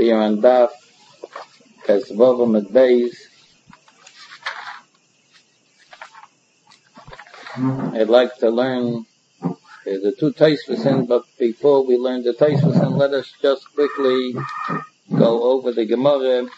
We are on Daf Kesvovim at Beis. I'd like to learn the two Tosfos, but before we learn the Tosfos, let us just quickly go over the Gemara.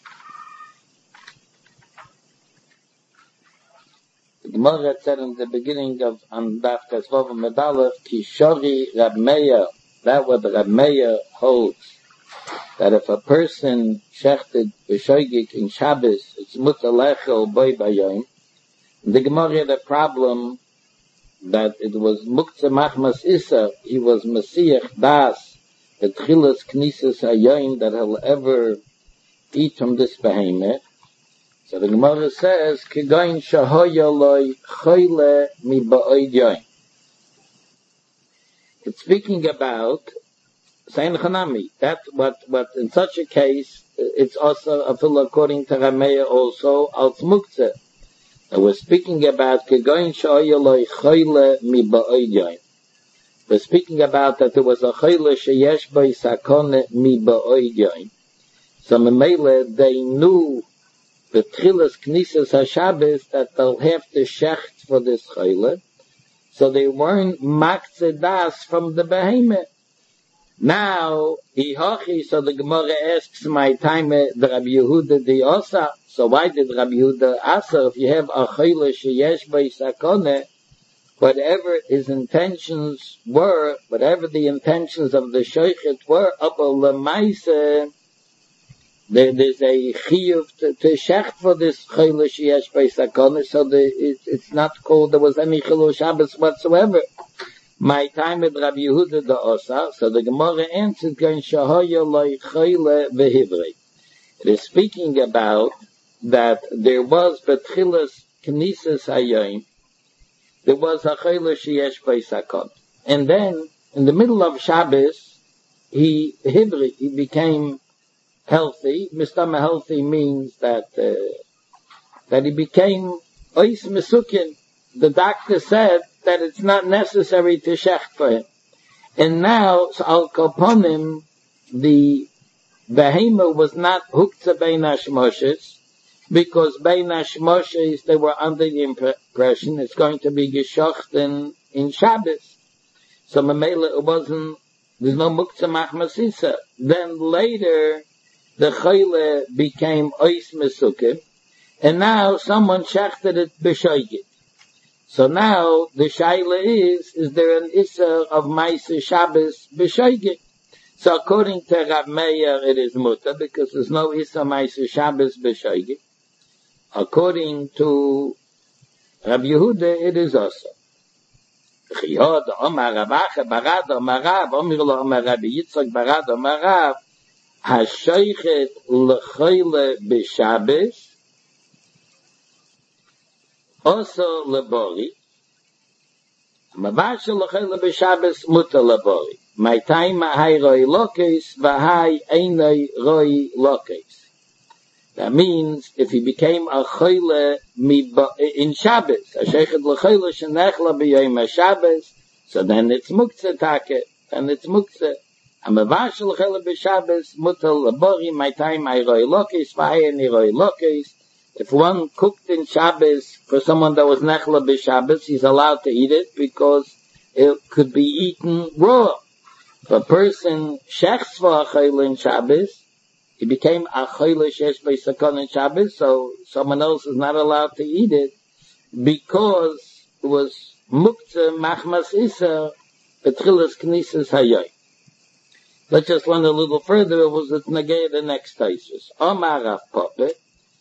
The Gemara said in the beginning of Daf Kesvovim at Aleph, Kishori Rab Meir, that what Rab Meir holds, that if a person shechted b'shoigik in Shabbos, it's mutar lechel boi bayom. The Gemara had a problem that it was muktzah machmas issa, he was mesiach das, the tchilas knisas hayoim, that he'll ever eat from this behemoth. So the Gemara says, Kigoin shahoya loy choyle mi ba'oid yoim. It's speaking about Sayin Chanami. That what in such a case, it's also a fill according to Rameya also als muktzeh. And we're speaking about Kegoin Shoyaloi Choyle Mi Ba'oidyoin. We're speaking about that there was a Choyle Sheyesh Boi Sakone Mi Ba'oidyoin. So Memele, they knew the Tchilas Knisas HaShabbos that they'll have to shecht for this Choyle. So they weren't maktzeh das from the behemoth. Now, so the Gemara asks, my time, the Rabbi Yehuda the Osa. So why did Rabbi Yehuda Asa, if you have a Choyle Sheyesh Boi Sakone, whatever his intentions were, whatever the intentions of the Shochet were, Abba Lemaise, there's a chiyuv to shecht for this Choyle Sheyesh Boi Sakone, so it's not called, there was any Chilul Shabbos whatsoever. My time with Rabbi Yehuda the Osa, so the Gemara answered, Gan Shahoya Loi Choyle Vehivri. It is speaking about that there was Betchilas Knisas Hayoim, there was a Choyle Sheyesh Boi Sakone. And then, in the middle of Shabbos, he became healthy. Mistama healthy means that he became Ois Mesukin. The doctor said that it's not necessary to shecht for him. And now, so al koponim, the behemoth was not huktzah bein hashmoshes, because bein hashmoshes, they were under the impression it's going to be geshocht in Shabbos. So memela, it wasn't, there's no muktzah machmasisa. Then later, the choyle became ois mesukim, and now someone shechted it b'shoigit. So now the shaila is there an issa of Maaseh Shabbos b'shoigit? So according to Rab Meir, it is mutar because there's no issa Maaseh Shabbos b'shoigit. According to Rab Yehuda, it is also. Chiyod Omar Ravacha Barad Omar Rav Omir Lo Omar Rabbi Yitzchak Barad Omar Rav Hashoichet L'choyle b'Shabbos also labori. Mavashel l'choyle b'Shabbos mutar labori. My time hay roi lokes v'hay einay roi lokes. That means if he became a choyle in Shabbos, a sheichet l'choyle shenechla b'yom HaShabbos, so then it's muktzeh take, and it's muktzeh. A mavashel l'choyle b'Shabbos mutar labori. My time hay roi lokes v'hay einay roi lokes. If one cooked in Shabbos for someone that was nechla b'Shabbos, he's allowed to eat it because it could be eaten raw. If a person shechts for a choyle in Shabbos, he became a choyle sheyesh boi sakone in Shabbos, so someone else is not allowed to eat it because it was muktzah machmas issa betchilas knisas hayoy. Let's just learn a little further. It was the negay the next Tosfos. Omar Rav Papa.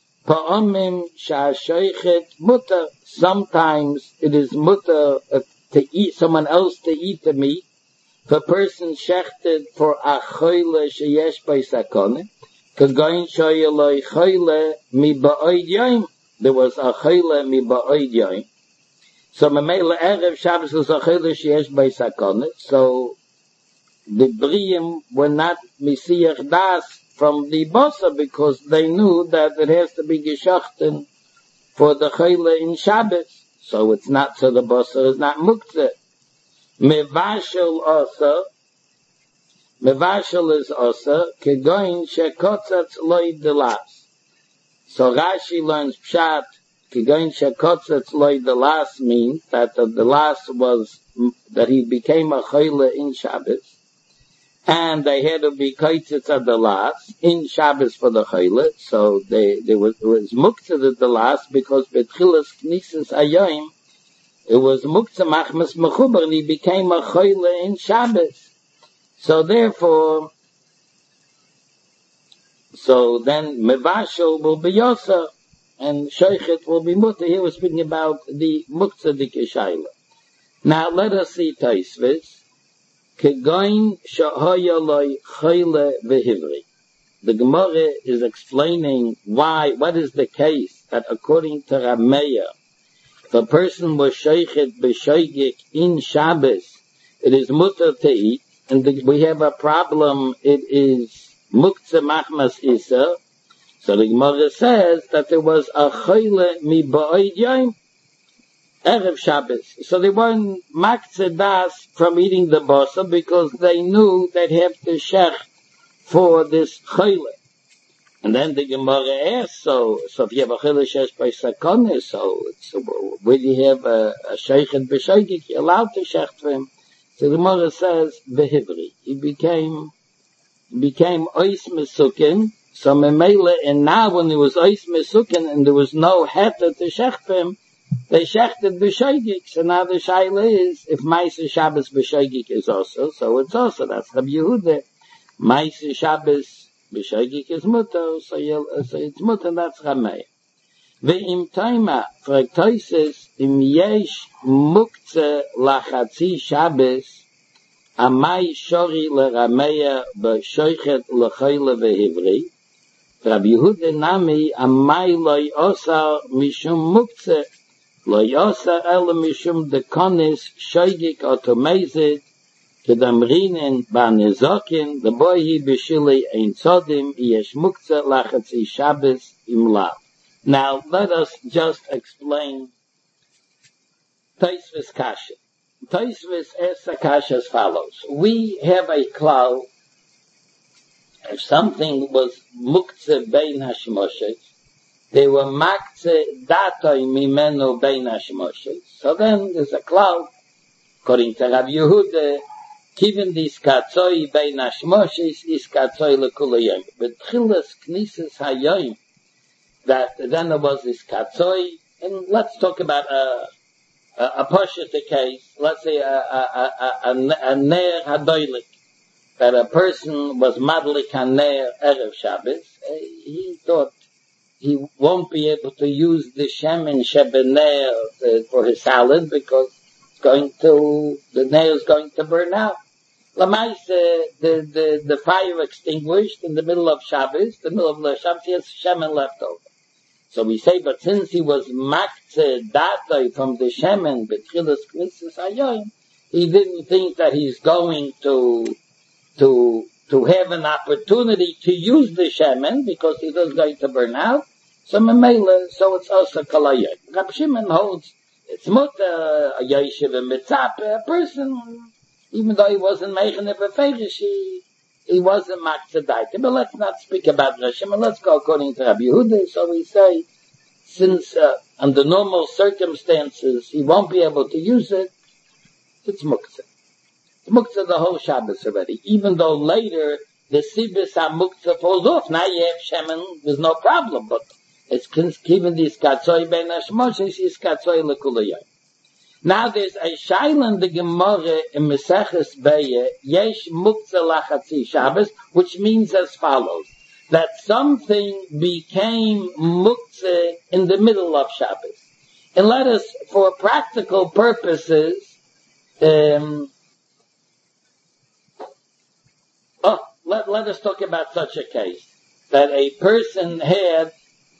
Sometimes it is mutar to eat someone else to eat the meat. If a person shechted for a choyle sheyesh boi sakone, kagoin shoyaloi choyle mi ba'oid yoim. There was a choyle mi ba'oid yoim. So memela erev Shabbos was a choyle sheyesh boi sakone. So the Briyim were not misiach das from the bosa because they knew that it has to be geshochten for the choyle in Shabbos. So it's not, so the bosa is not muktzeh. Mevashel also, Mevashel is also kegoin shekotzatz loy delas. So Rashi learns pshat kegoin shekotzatz loy delas means that the delas was that he became a chayla in Shabbos, and they had to be kotzitz at the last in Shabbos for the chayla. So it was muktzah at the last because betchilas knisas ayoim it was muktzah machmas mechuber, and he became a chayla in Shabbos. So therefore, then Mevashel will be Yosa, and Sheikhet will be Mutter. Here we're speaking about the Muktzah Dikeshayla. Now let us see Taisvis. Kegoin Shahoya Loi Chayle Vehivri. The Gemara is explaining what is the case that according to Rameya, if a person was Sheikhet B'Shoigik in Shabbos, it is Mutter to eat. And we have a problem, it is Muktzah Machmas Isa. So the Gemara says that there was a Chayle Mi Ba'oid Yom, Erev Shabbos. So they weren't Maktzah Das from eating the Basa because they knew they'd have to shech for this Chayle. And then the Gemara asks, so if you have a Chayle Shesh by Sakonis, so when you have a Sheikhet B'Shoigik, you're allowed to shech for him. So the Gemara says, Behivri. He became Ois Mesukin. So Memele, and now when there was Ois Mesukin and there was no Heta to shech him, they shechted B'Shoigik. So now the Shaila is, if Maisa Shabbos B'Shoigik is also, so it's also, that's Rabbi Yehuda. Maisa Shabbos B'Shoigik is Mutter, so it's Mutter, and that's Rameh. Ve'im Taima, Fraktoises, im yesh muktzeh lachatzi Shabbos, amai shori lerameya b'shoichet l'choyle v'hivri, Rabbi Yehuda nami amai loy osar mishum muktzeh, loy osar ele mishum dekonis shoigik otomezit, kedamrinin ba'nezokin, the boy he b'shili ein sodim, yesh muktzeh lachatzi Shabbos im lav. Now, let us just explain Taisvis Kasha. Taisvis asks a Kasha as follows. We have a klal, if something was muktzeh bein hashmoshes, they were maktzeh datoi mimenu bein hashmoshes. So then there's a klal, according to Rabbi Yehuda, given this katzoi bein hashmoshes is katzoi lekulayim. But chilas knisas hayoim, that then there was this katzoi, and let's talk about a Pashut case, let's say a Ner Hadoilik, that a person was Madlik HaNer Erev Shabbos. He thought he won't be able to use the Shemen Shebener for his salad because the nail is going to burn out. Lamais, the fire extinguished in the middle of Shabbos, he has Shemen left over. So we say, but since he was maktzeh datoi from the shemen betchilas knisas hayoim, he didn't think that he's going to have an opportunity to use the shemen because he was going to burn out. So memela, so it's also kalayim. Rab Shimon holds it's mutter a yeshiv and mitzapeh, a person, even though he wasn't making a befeirish, he wasn't maktzadaita. But let's not speak about Rab Shimon. Let's go according to Rabbi Yehuda. So we say, since under normal circumstances he won't be able to use it, it's muktzah. It's muktzah the whole Shabbos already. Even though later the sibis ha-muktzah falls off. Now you have shemen, there's no problem. But it's given this katzoi ben hashmoshes, is katzoi lekulayim. Now there's a shaila in the Gemara in Meseches Be'eh, yesh muktzeh lachatzi Shabbos, which means as follows, that something became muktzeh in the middle of Shabbos. And let us, for practical purposes, let us talk about such a case, that a person had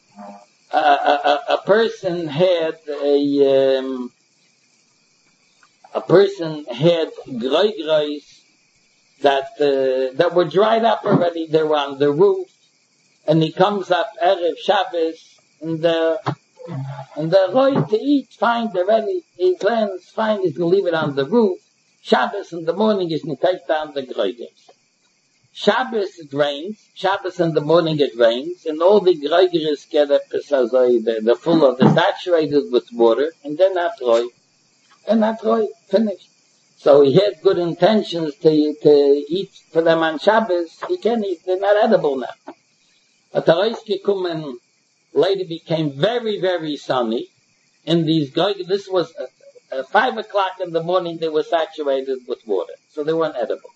groigreis that were dried up already. They were on the roof, and he comes up Erev Shabbos, and they're ready to eat. Fine, they're ready. He plans, fine, he's going to leave it on the roof. Shabbos in the morning, he's going to take down the groigreis. Shabbos it rains. Shabbos in the morning it rains, and all the Greigeres get up, the full of the saturated with water, and they're not finished. So he had good intentions to eat for them on Shabbos. He can't eat; they're not edible now. But the later became very, very sunny. In these Greigeres, this was 5 o'clock in the morning. They were saturated with water, so they weren't edible.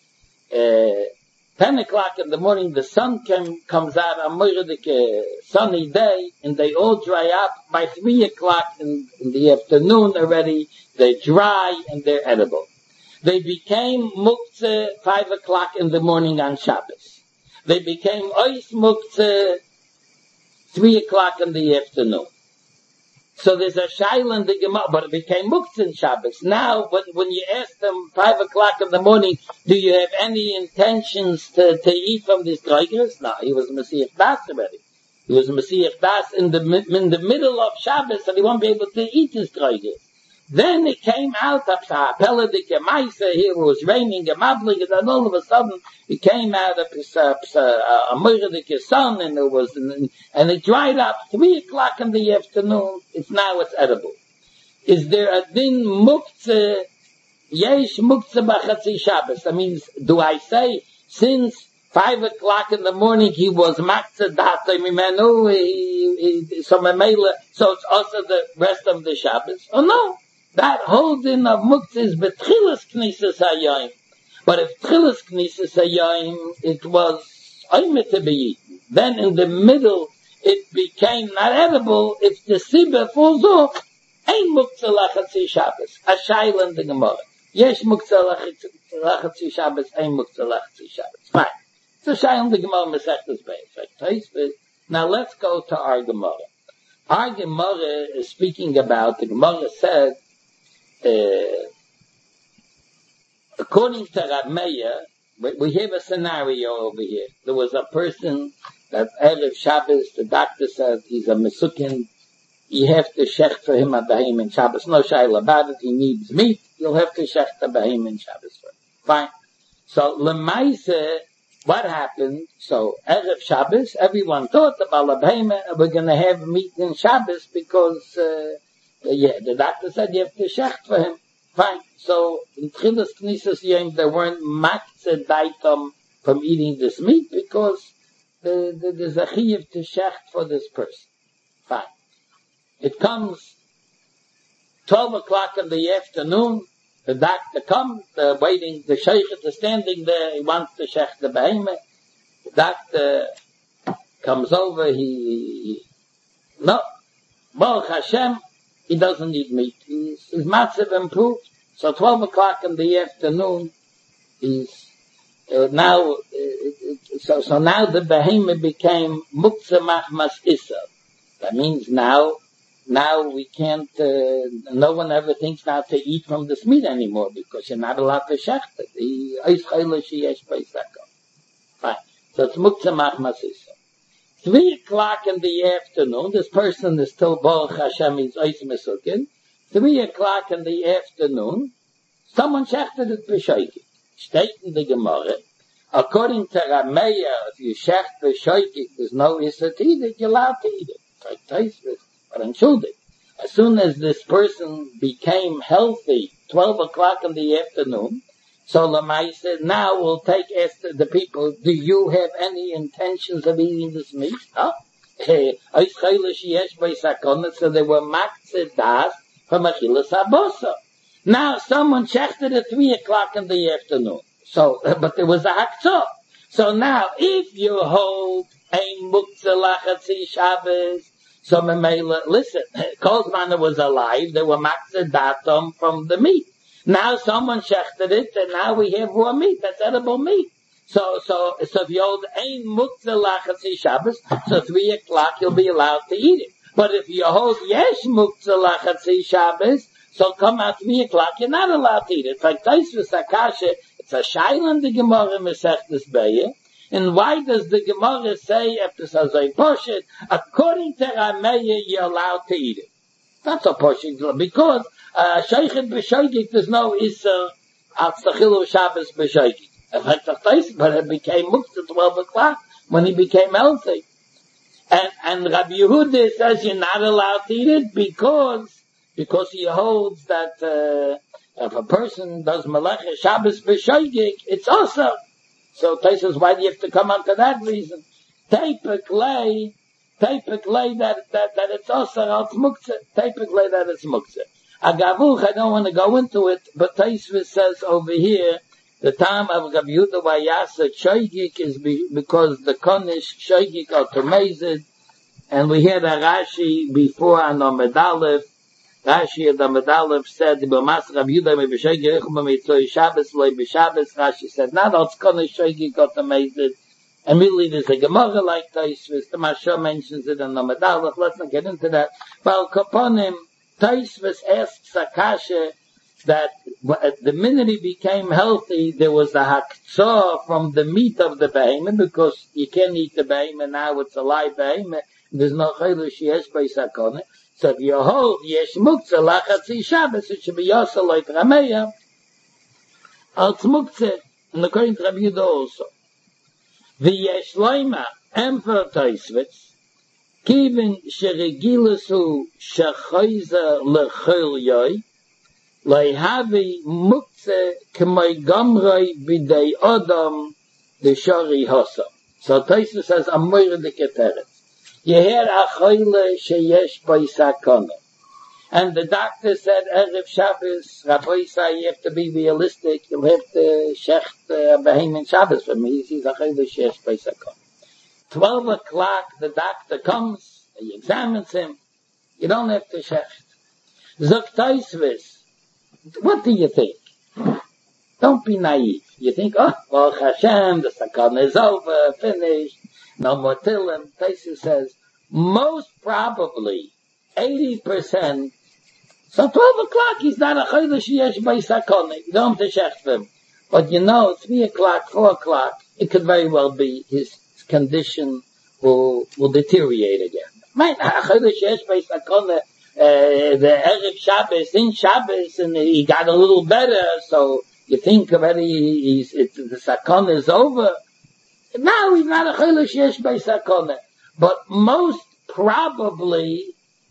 10 o'clock in the morning, the sun comes out, a sunny day, and they all dry up. By 3 o'clock in the afternoon already, they're dry and they're edible. They became muktzeh 5 o'clock in the morning on Shabbos. They became ois muktzeh 3 o'clock in the afternoon. So there's a shaila in the Gemara, but it became muktzah in Shabbos. Now, when you ask them 5 o'clock in the morning, do you have any intentions to eat from these Greigeres? No, he was Messiah Das already. He was Messiah Das in the middle of Shabbos, and he won't be able to eat his Greigeres. Then it came out of Peladike Maisa, here it was raining, and mabling, and then all of a sudden it came out of a Mordike sun, and and it dried up 3 o'clock in the afternoon. It's edible. Is there a din muktzeh, yesh muktzeh b'chatzi Shabbos? That means, do I say, since 5 o'clock in the morning he was maktzeh data mimenu, so it's also the rest of the Shabbos? Oh no! That whole din of muktzah is betchilas knisas hayayim. But if tchilas knisas hayayim, it was oimeh to be eaten. Then in the middle, it became not edible. It's the sibah falls off. Ein muktzah lachatzi Shabbos. A shaila in the Gemara. Yesh muktzah lachatzi Shabbos. Ein muktzah lachatzi Shabbos. Fine. It's a shaila in the Gemara Masechtas Beis. Now let's go to our Gemara. Our Gemara is speaking about, the Gemara said, according to Rav Meir, we have a scenario over here. There was a person that Erev Shabbos, the doctor said he's a mesukin. You have to shech for him a behim in Shabbos. No shaila about it. He needs meat. You'll have to shech the behim in Shabbos for him. Fine. So lemaise, what happened? So Erev Shabbos, everyone thought about the behim. We're going to have meat in Shabbos because the doctor said you have to shecht for him. Fine. So in Tchilas Knisas Yom, there weren't maktzeh daitam from eating this meat because there's a chiyuv to shecht for this person. Fine. It comes 12 o'clock in the afternoon. The doctor comes, waiting. The sheikh is standing there. He wants to shecht the behemoth. The doctor comes over. No, Baruch Hashem. He doesn't eat meat. His matzav improved. So 12 o'clock in the afternoon, so now the behemoth became muktzah machmas issa. That means now we can't, no one ever thinks now to eat from this meat anymore because you're not allowed to shecht it. Fine. So it's muktzah machmas issa. 3 o'clock in the afternoon, this person is still Baruch Hashem, he's ois mesukin. 3 o'clock in the afternoon, someone shechted it b'shoikik. State in the Gemara, according to Rav Meir, if you shecht b'shoikik, there's no issa to eat it, you're allowed to eat it. It's like taste it, but unshuldig. As soon as this person became healthy, 12 o'clock in the afternoon, so Lamai said, now we'll ask the people, do you have any intentions of eating this meat? Huh? So they were maktzeh das from achilas habosa. Now someone checked it at 3 o'clock in the afternoon. So, but there was a haktzah. So now, if you hold a muktzah lachatzi Shabbos, so Memela, listen, Kolzman was alive, they were maktzeh datum from the meat. Now someone shechted it, and now we have raw meat. That's edible meat. So if you hold ein muktzah lachatzi Shabbos, so 3 o'clock you'll be allowed to eat it. But if you hold yesh muktzah lachatzi Shabbos, so come out 3 o'clock, you're not allowed to eat it. Like Taisvus Akasha, it's a shaila in the Gemara Masechtas Beis. And why does the Gemara say after Sazay Poshet, according to Rav Meir, you're allowed to eat it? That's a Poshet, because Sheikhet b'shoigik, there's no Issa al Tzachilu Shabbos b'shoigik. But it became muktzah 12 o'clock when he became healthy. And Rabbi Yehuda says you're not allowed to eat it because he holds that if a person does Melechah Shabbos b'shoigig, it's also. So Tosfos, why do you have to come on to that reason? Typically that it's also al muktzah. Typically that it's muktzah. Agavuch, I don't want to go into it, but Tosfos says over here, the time of Rabbi Yehuda Vayasa Shoigig is because the Konish Shoigig are Tomezid, and we hear that Rashi before on Amud Aleph. Rashi at Amud Aleph said, "B'mas Rabbi Yehuda me b'Shoigig echum b'mitzvah Shabbos loy b'Shabbos." Rashi said, "Not all Konish Shoigig are Tomezid." Immediately there's a Gemara like Tosfos. The Mashal mentions it in Amud Aleph. Let's not get into that. But Kaponim, Tosfos asks Akasha that the minute he became healthy, there was a haktzah from the meat of the behemoth, because you can't eat the behemoth now, it's a live behemoth. There's no chaylush yesh b'isakone. So if you hold yesh muktzah lachatzi Shabbos, it should be yasa like Rameya. Als muktzah, and according to Rabbi Yehuda also. The yesh loima, Emperor Tosfos, kivin sheregilasu shechoiza lechol yoy, Leihavi muktzeh k'may gamrei b'dei Adam d'shari hasa. So Tosfos says, Amoyre de Keteret. Yeher achoyle sheyesh b'isakona. And the doctor said, Erev Shabbos, Rabbi Yisai, you have to be realistic. You'll have to shecht behemoth Shabbos for me. He says, achoyle sheyesh b'isakona. 12 o'clock, the doctor comes, he examines him. You don't have to shecht. Zok Tosfos, what do you think? Don't be naive. You think, Baruch Hashem, the sakana is over, finished, no more tilim. Tosfos says, most probably, 80%, so 12 o'clock, he's not a chodesh yesh by sakana. You don't have to shecht him. But 3 o'clock, 4 o'clock, it could very well be his condition will deteriorate again. Right? Chodesh yesh by sakana, the Erev Shabbos, in Shabbos, and he got a little better, so you think already the sakana is over. Now he's not a chodesh yesh by sakana. But most probably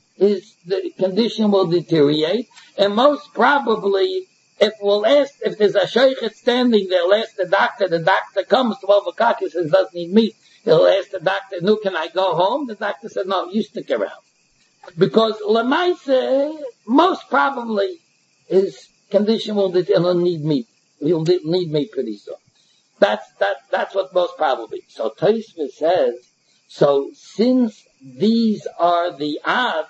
the condition will deteriorate, and most probably if there's a sheikhet standing there, he'll ask the doctor comes, 12 o'clock, he says, doesn't need meat. He'll ask the doctor, no, can I go home? The doctor said, no, you stick around. Because Lamaisa, most probably, his condition will need meat. He'll need meat pretty soon. That's what most probably. So Tosfos says, so since these are the odds,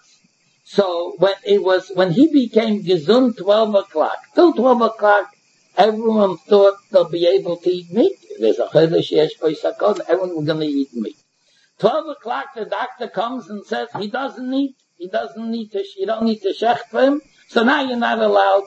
so when he became gesund 12 o'clock, till 12 o'clock, everyone thought they'll be able to eat meat. There's a chodesh yesh b'isakon, everyone was going to eat meat. 12 o'clock, the doctor comes and says you don't need to shecht for him, so now you're not allowed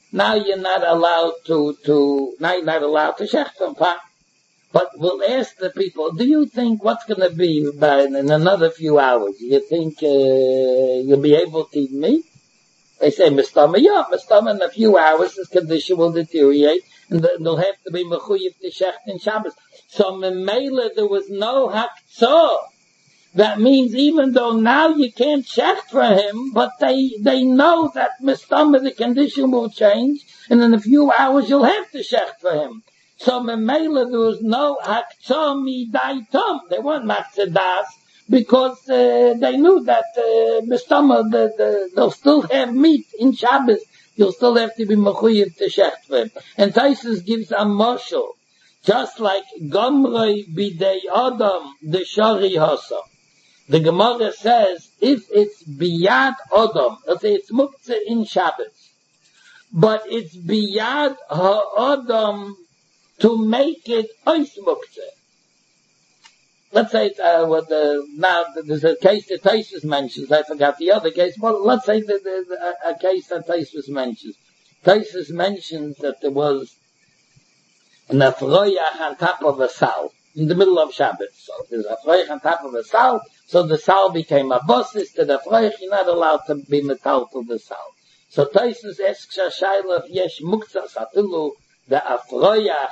to shecht for him. Fine. But we'll ask the people, do you think what's going to be in another few hours? You think you'll be able to eat meat? They say, Mistama, in a few hours his condition will deteriorate, and they'll have to be mechuyev to shecht in Shabbos. So Memela, there was no haktzah. That means even though now you can't shecht for him, but they know that Mistama, the condition will change, and in a few hours you'll have to shecht for him. So Memela, there was no haktzah midai tom. They weren't makzadas, because they knew that Mistama, they'll still have meat in Shabbos. You'll still have to be mechuyev to shecht for him. And Tosfos gives a mashal, just like Gomrei bidei Adam the shari hasa. The Gemara says, if it's biyad Adam, let's say it's muktzah in Shabbos, but it's biyad ha'adam to make it ois muktzah. Let's say now there's a case that Tosfos mentions. I forgot the other case. Well, let's say a case that Tosfos mentions. Tosfos mentions that there was an afroyach on top of a sal in the middle of Shabbos. So there's a afroyach on top of a sal. So the sal became a bossis to the afroyach. You're not allowed to be metal to the sal. So Tosfos asks a shayla if yesh muktzah satilu the afroyach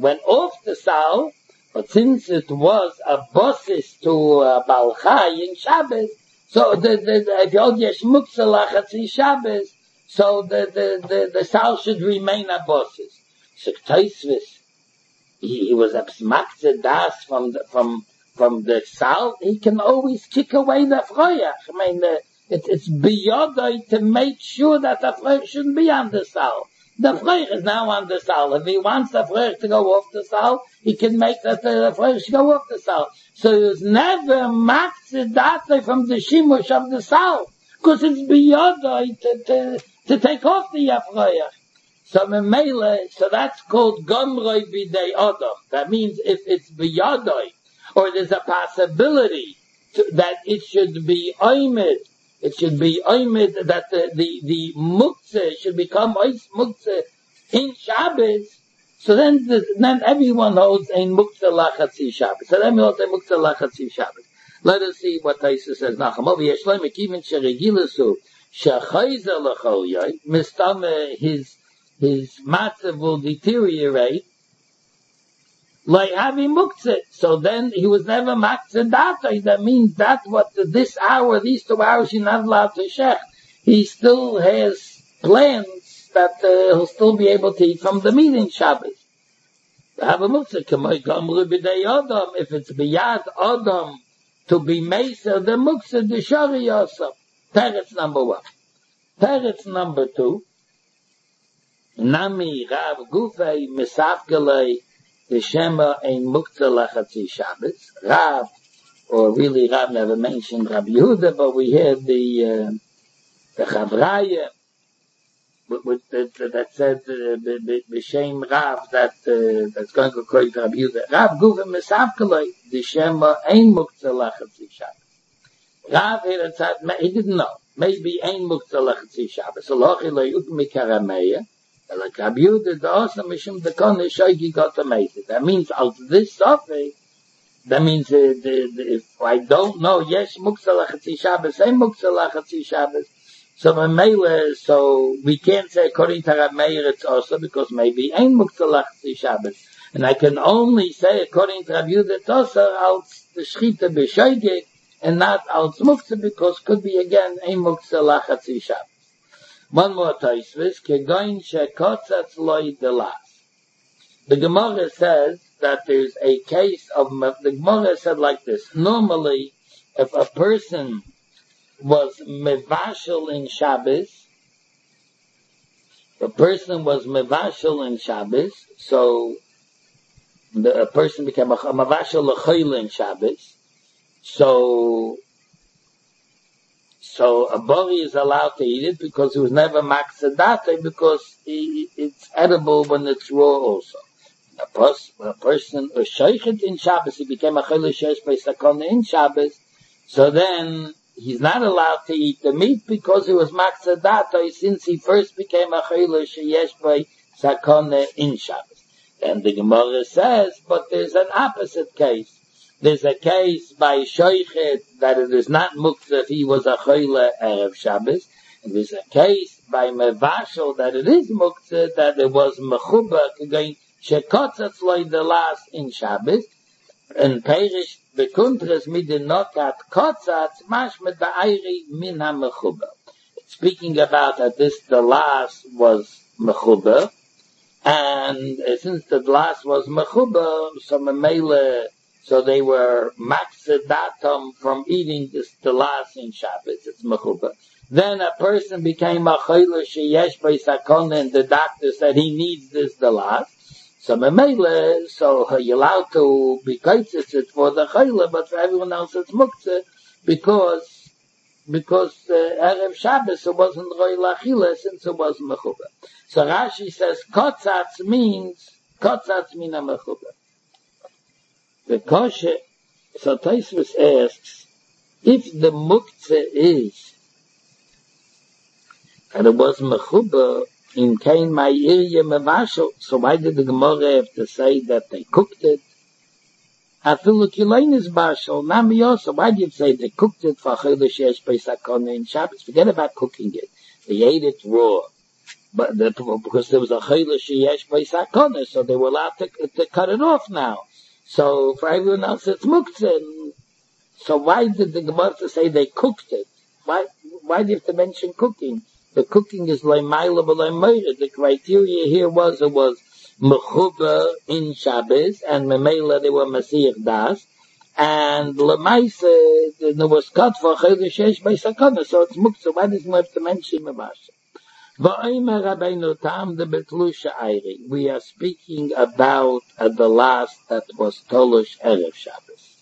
went off the Sal, but since it was a basis to Balchai in Shabbos, so if you yesh muktzah lachatzi Shabbos, so the Sal should remain a basis. So Tosfos, he was absmaktzeh das from the Sal, he can always kick away the Froyach. I mean, it's beyond to make sure that the Froyach shouldn't be on the Sal. The Froyach is now on the Sal. If he wants the Froyach to go off the Sal, he can make that the Froyach should go off the Sal. So he was never maktzeh das from the Shimush of the Sal, because it's beyond to take off the Froyach. So so that's called Gomroi Bidei Odom. That means if it's biyadoi, or there's a possibility that it should be oimid, that the muktzeh should become muktzeh in Shabbos, so then everyone holds a muktzeh lachatzi Shabbos. So then we hold a muktzeh lachatzi Shabbos. Let us see what Taisa says. Nachamov yeshloim ekivin sheregilasu shechayzer lechol yoy mistame his matzah will deteriorate, like having muktzah. So then he was never matzah datoi. That means that this hour, these 2 hours, you're not allowed to shech. He still has plans that he'll still be able to eat from the meat in Shabbos. Have a muktzah. If it's biyad adam to be mesa, the muktzah the shari yosef. Teretz number 1. Teretz number 2. Nami Rav Gufay Misafgalei the Shema ein Muktzah lachatzi Shabbos. Rav, or really Rav never mentioned Rabbi Yehuda, but we heard the Chavraya that said the Shem Rav that's going to according to Rabbi Yehuda. Rav Gufay Misafgalei the Shema ein Muktzah lachatzi Shabbos. Rav he didn't know. Maybe ein Muktzah lachatzi Shabbos. So lochi lo yuk mikarameya. Like Rabbi Yehuda, the awesome mishum the kone shoygi got amazed. That means out this suffix, that means if I don't know, yes, muktzah lachatzi Shabbos, say muktzah lachatzi Shabbos. So we can't say according to Rabbi Meir it's also because maybe ain't muktzah lachatzi Shabbos. And I can only say according to Rabbi Yehuda it's also out the shchita b'shoygi and not out muktzah because could be again ain't muktzah lachatzi Shabbos. One more Tosfos, kegoin shekotzatz loy delas. The Gemara says that there's a case of, the Gemara said like this, normally, if a person was mevashel in Shabbos, so a person became a mevashel l'choyle in Shabbos, so a bori is allowed to eat it because it was never maksadate because it's edible when it's raw also. A person was sheichet in Shabbos, he became a chayla shesh by sakona in Shabbos, so then he's not allowed to eat the meat because it was maksadate since he first became a chayla shesh by sakona in Shabbos. And the Gemara says, but there's an opposite case. There's a case by Shoichet that it is not muktzah if he was a choyle erev Shabbos. And there's a case by Mevashel that it is muktzah that it was mechuba again shekotzatz loy delas in Shabbos. And Perish bekuntres midinokat kotzatz mashmet ba'ayri min ha-mechuba. Speaking about that this delas was mechuba, and since the delas was mechuba, so they were maksadatum from eating this delas in Shabbos. It's mechuba. Then a person became a chayla sheyesh by sakona, and the doctor said he needs this delas. So memele, so you're allowed to be kaitzit for the chayla, but for everyone else it's muktzah because erev Shabbos it wasn't roy lachila since it was mechuba. So Rashi says kotzatz means a mechuba. The kosher, so Tosfos asks, if the muktzah is that it was mechuba in kain ma'irya mevashel, so why did the Gemara have to say that they cooked it? Afilu kilein is bashel, nami also, why do you say they cooked it for chayla shesh bei sakona in Shabbos? Forget about cooking it. They ate it raw. but because there was a chayla sheyesh by sakona, so they were allowed to cut it off now. So for everyone else it's muktzah. So why did the Gemara say they cooked it? Why do you have to mention cooking? The cooking is leimayla b'leimayra. The criteria here was it was mechuba in Shabbos, and memela they were Masiyach Das, and lemaisa there was cut for chayla sheyesh by sakona, so it's muktzah. Why does one have to mention mebasha? We are speaking about the last that was Tolush Erev Shabbos.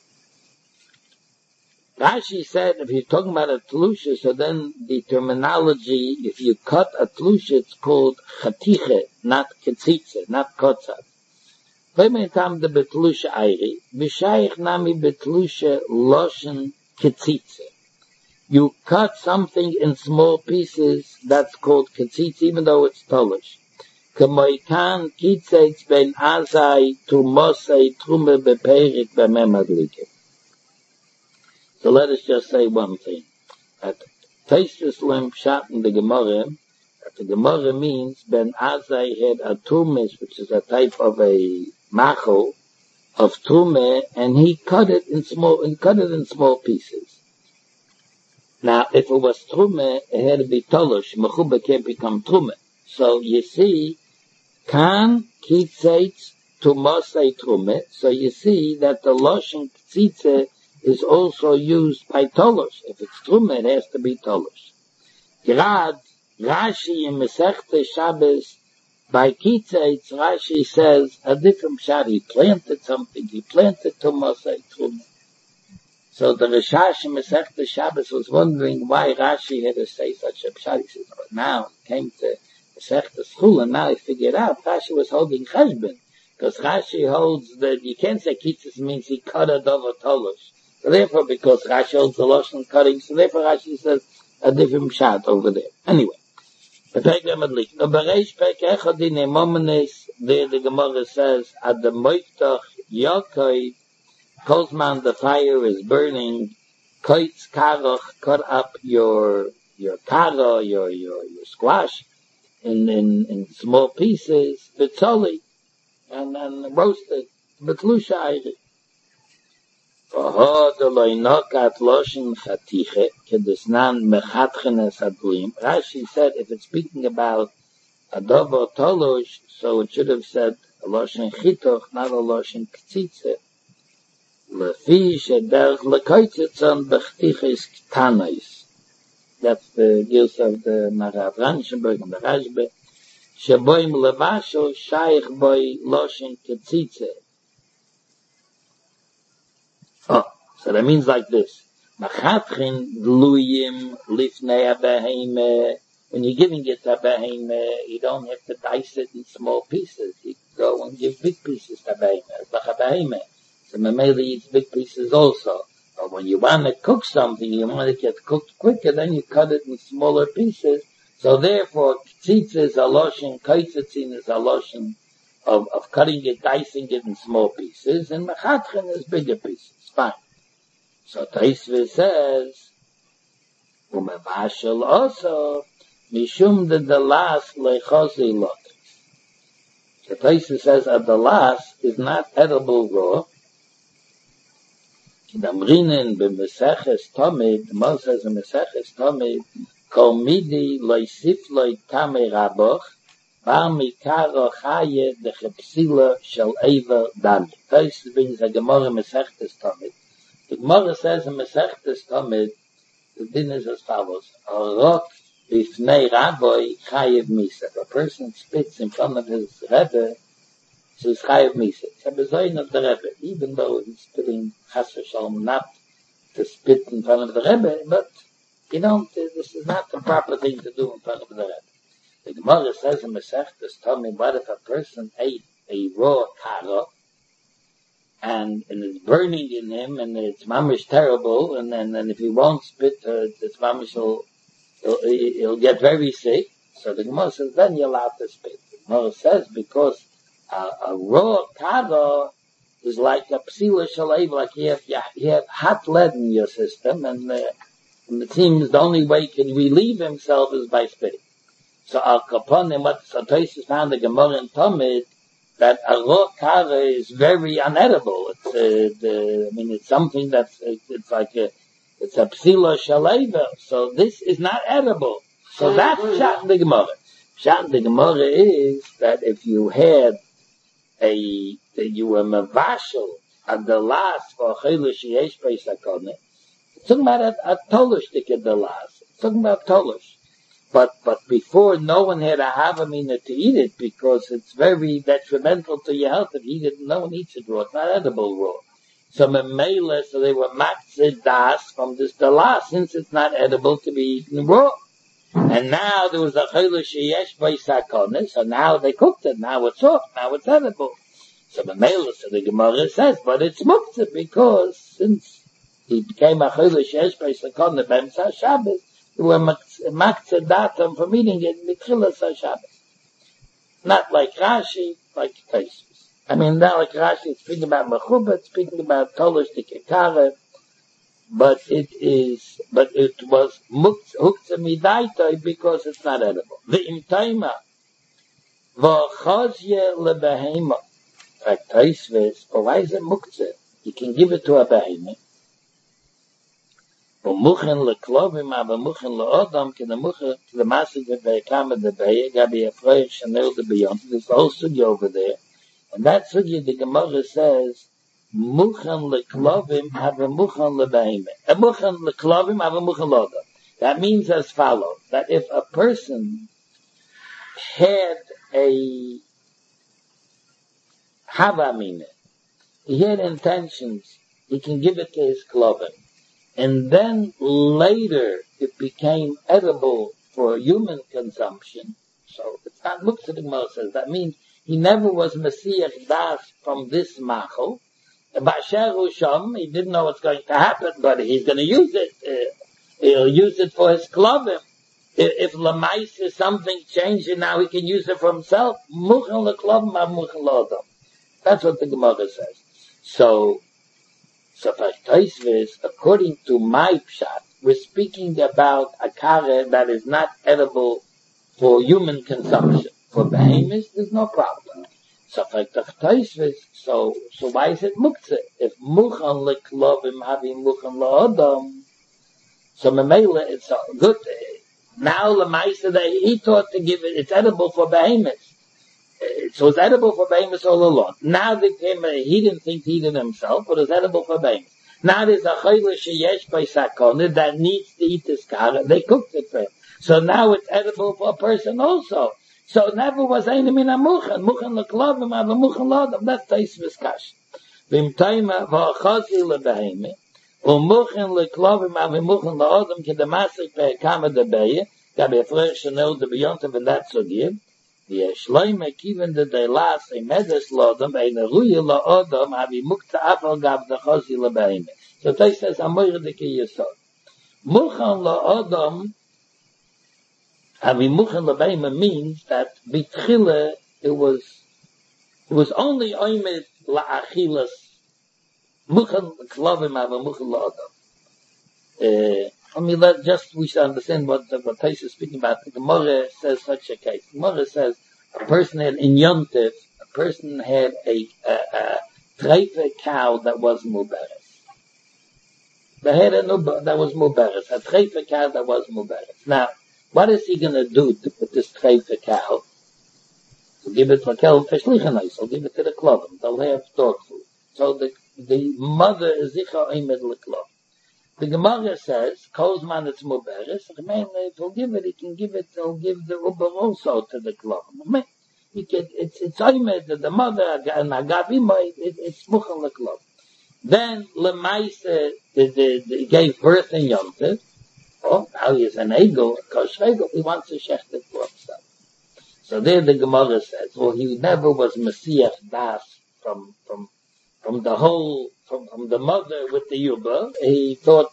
Rashi said if you're talking about a Tlusha, so then the terminology, if you cut a Tlusha, it's called Chatiche, not Ketzitze, not Kotzat. V'meitam de Betlusha Eiri, B'shayich nami Betlusha Loshen Ketzitze. You cut something in small pieces, that's called ketzitz, even though it's tolish. K'moikan kitzetz ben azai trumosei trume beperit b'memadlike. So let us just say one thing. At Tosfos Lim Pshat in the Gemara, that the Gemara means ben azai had a trumis, which is a type of a machel of trume, and he cut it in small pieces. Now, if it was trume, it had to be tolush. Mechuba can't become trume. So you see, kan kitzetz tumosei trume. So you see that the loshen tzitze is also used by tolush. If it's trume, it has to be tolush. Grad Rashi in Masechta Shabbos by kitzetz, Rashi says a different pshat. He planted something. He planted tumosei trume. So the Rishash in Masechta Shabbos was wondering why Rashi had to say such a pshat. He says, but now it came to Masechta Schul, and now he figured out Rashi was holding cheshbon, because Rashi holds that you can't say kitzis means he cut it over tolush. So therefore, because Rashi holds the loshen cutting, so therefore Rashi says a different pshat over there. Anyway, the Bereish Pek Echad in Emomenes, there the Gemara says, at the Moiftach Yokoi, Kozman, the fire is burning. Koitz karoch, cut up your karo, your squash in small pieces. Betzoli, and roast it. Betlusha ayri. V'ho deloi nokat loshin chatiche kedesnan mechatchenes adluim. Rashi said if it's speaking about a dovo tolosh, so it should have said a loshin chitoch, not a loshin k'tzitze. That's the gills of the Marav Ranshenberg and the Rashbe. Sheboim levasho shaykh boy loshin ketzitze. Oh, so that means like this. Machatchin luyim lifnei abeheme. When you're giving it to abeheme, you don't have to dice it in small pieces. You go and give big pieces to abeheme. So Mamela eats big pieces also. But when you want to cook something, you want it to get cooked quicker, then you cut it in smaller pieces. So therefore, tzitz is a loshen, kaitzin is a loshen of cutting it, dicing it in small pieces, and mechatchen is bigger pieces. Fine. So Tosfos says, umevashel also, mishum the last lechosi lotis. So Tosfos says that the last is not edible raw. Damrinen b'meseches Tamid, Moses says in Meseches Tamid, kol midi loisif loy tamei raboch, bar mikaro chaye dechepsila shel eva dami. Tosfos brings a Gemara Meseches Tamid. The Gemara says in Meseches Tamid, the din is as follows: Arok b'fnei raboy chayev misa. If a person spits in front of his Rebbe, so it's chayev misa. It's a bezoin of the Rebbe, even though he's spitting chas v'shalom not to spit in front of the Rebbe, but you don't. This is not the proper thing to do in front of the Rebbe. The Gemara says in Masechtas Tamid, what if a person ate a raw karo and it's burning in him and it's mamish terrible, and then if he won't spit, it's mamish he'll get very sick. So the Gemara says then you're allowed to spit. The Gemara says because a raw karo is like a psila shalev, like you have hot lead in your system, and it seems the only way he can relieve himself is by spitting. So Al Kaponim, what Satosis found the Gemara in Tomid, that a raw kara is very unedible. It's something that's, it's like it's a psila shaleva. So this is not edible. So that's Pshat in the Gemara. Pshat in the Gemara is that if you had you were mavashel at the last for chayla sheyesh beisakone, it's talking about a tolush ticket the last. It's talking about tolush. But before, no one had a havamina to eat it because it's very detrimental to your health. If you eat it, no one eats it raw. It's not edible raw. So memela, so they were matzid das from this dalas, since it's not edible to be eaten raw. And now there was a chayla sheyesh b'sakonis, so now they cooked it. Now it's soft. Now it's edible. So memela, so the Gemara says, but it's muktzah because since he became a chayla sheyesh b'sakonis b'emsa Shabbos, they were matzid datam from eating it in the Tchilas HaShabbos. Not like Rashi, like Taisus. I mean, not like Rashi, it's speaking about Mechubah, it's speaking about Tolush Tikekare, but it was Huktzah Midaitoi because it's not edible. V'im Taima, V'chozye lebehema. Like Taisves, but why is it Muktzah? You can give it to a behemah. V'muchen leklovim, v'muchen leodam, ki the muchen, the masik v'beikama the beye, gabi a froich shanel the beyond. There's the whole sugya over there. And that sugya, the Gemara says, muchen leklovim, v'muchen lebehime. A muchen leklovim, v'muchen leodam. That means as follows, that if a person had a havamina, he had intentions, he can give it to his klovim. And then later it became edible for human consumption. So it's not muktzah, the Gemara says. That means he never was Messiach das from this machal. Ba'asher Sham, he didn't know what's going to happen, but he's going to use it. He'll use it for his klovim. If Lamais is something changed and now he can use it for himself, muchen leklovim muchen leodam. That's what the Gemara says. So for Taisves, according to my pshat, we're speaking about a kare that is not edible for human consumption. For behemoths, there's no problem. So for Taisves, so why is it muktzah? If muchan leklovim having muchan leodam, so memela, it's good. Now Lamaisa, he thought to give it, it's edible for behemoths. So it's edible for behemoths all along. Now they came, he didn't think to eat it himself, but it's edible for behemoths. Now there's a chayla sheyesh by sakona that needs to eat this kara. They cooked it for him. So now it's edible for a person also. So it never was eine min amuchen. Muchen leklavim ava muchen lodam. That's Taisvis kash. Vim taima v'achazi lebeheme. Umuchen leklavim ava muchen lodam ki demasik pe'ekama debeye. Gabi afrech shenel debeyontav and that's so give. Shloime kiven de delas a medes lodam a neruye lodam avi mukta afal gab the chazi lebeheme. So Tais says amoyre de ki yesod. Muchen lodam avi muchen lebeheme means that bitchile it was only oimed la'achilas muchen klavim avi muchen lodam. We should understand what Tais is speaking about. The Gemara says such a case. The Gemara says a person had in Yontif, a person had a treife cow that was muberes. They had that was muberes, a treife cow that was muberes. Now, what is he going to do with this treife cow? He'll give it to Kel Feshlichanais, he'll give it to the Klovim. They'll have dog food. So the mother is Zicha Oimed L'Klov. The Gemara says, Kozman it's muberes. I mean, if he'll give it, he can give it, he'll give the uber also to the klov. I mean, it's oimed, the mother, and agavima, it's muchen leklov. Then, lemaise, he gave birth in Yontif. Oh, now he is an egel, a kosher egel, he wants to shecht it for himself. So there the Gemara says, well, he never was Messiah das from the whole, from the mother with the yuba. He thought,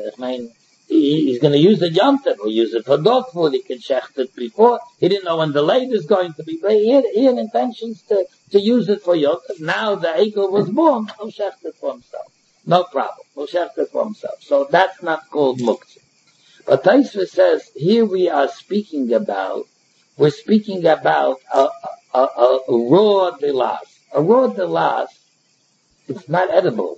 he's going to use the yontif, or use it for dog food. He could shecht it before. He didn't know when the later is going to be, but he had intentions to use it for yontif. Now the eagle was born, he'll shecht it for himself. No problem. He'll shecht it for himself. So that's not called muktzah. But Taisva says, here we are speaking about we're speaking about a raw delas. A raw delas, it's not edible.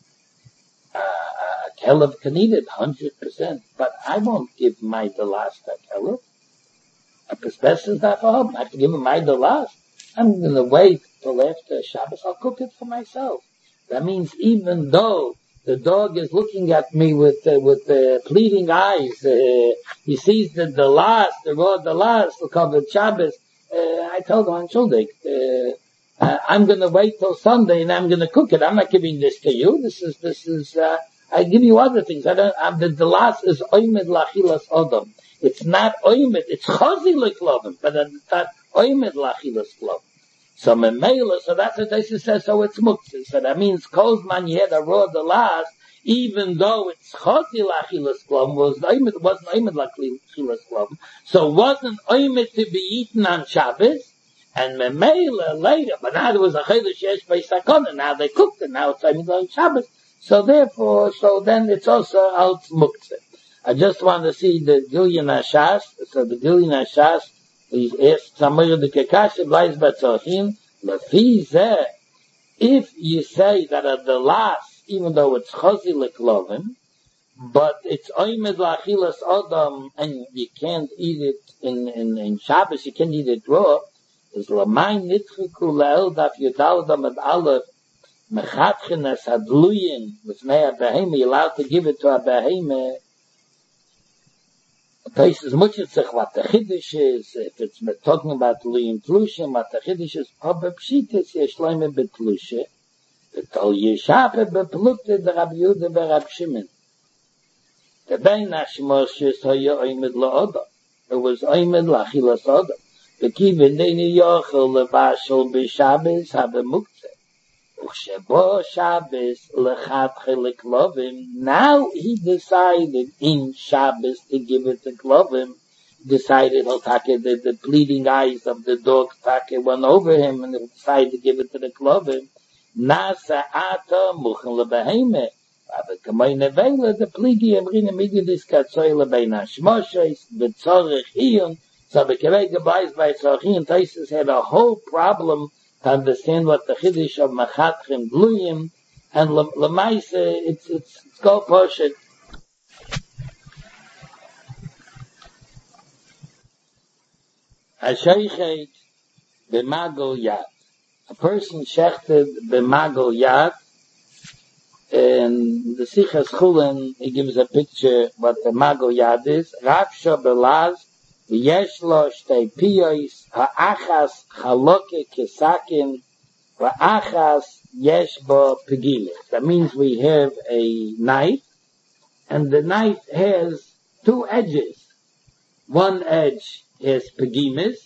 A kelev can eat it 100%, but I won't give my delas to a kelev. A pesbes is not for him. I have to give him my delas. I'm going to wait till after Shabbos. I'll cook it for myself. That means even though the dog is looking at me with pleading eyes, he sees the raw delas, the covered Shabbos. I told him, Schuldig, I'm going to wait till Sunday and I'm going to cook it. I'm not giving this to you. This is, I give you other things. The delas is oimed lachilas odom. It's not oimed, it's chazi leklovim, but it's not oimed lachilas klovim. So memela, so that's what Tosfos says, so it's muktzah. So that means kozman you had a raw delas, even though it's chazi lachilas klovim, wasn't oimed lachilas klovim, so wasn't oimed to be eaten on Shabbos, and memela later, but now there was a chedesh yesh beisakona, now they cooked it, now it's oimed on Shabbos. So therefore, so then it's also out muktzah. I just want to see the Gilyon HaShas. So the Gilyon HaShas, he's asked Samir the Kekash, Blais Batzochin, Lefi Zeh, if you say that at the last, even though it's Chazi Leklovim, but it's Oimed Lachilas Odom, and you can't eat it in Shabbos, you can't eat it raw, is Lamain Nitchiku Le'el Daf Yudal Dam Ad Aleph, Mechatchen Es Hadluyin, with Mei HaBeheme, you're allowed to give it to a Beheme. The place is much at sich, what the Chiddush is, if it's talking about Luyim Tlushim, what the Chiddush is, Obe Pshitis, Yeshloime Betlushe, V'tol Yeshape Beplukte, the Rabbi Yehuda Berab Shimon. The Bein HaShmoshes Hoya Oimed La'odom. It was Oimed Lachilas Odom. V'kiven Deini Yochel Levashel B'Shabbos Habe Muktzeh. Uchshebo Shabbos lechatchel leklovim. Now he decided in Shabbos to give it to klovim. Decided he'll take it, the pleading eyes of the dog take went over him, and he decided to give it to the klovim. Nasa ata muchen lebeheme. Aber kamoy nevela the pligi emrine migdis katzoy lebein hashmoshes betzorich iyun. So the kevega buys by Tzorich Tosfos had a whole problem to understand what the Chiddush of Mechatchim Gluyim, and Lamaise, it's go poshet. Hasheichet b'magol yad. A person shechted b'magol yad, and the Sichas Chulin, he gives a picture what the magol yad is. Rafsha belaz, V'yesh lo shtei piyos, ha'achas chaloke kesakin, v'achas yesh bo pegimis. That means we have a knife, and the knife has two edges. One edge has pegimis,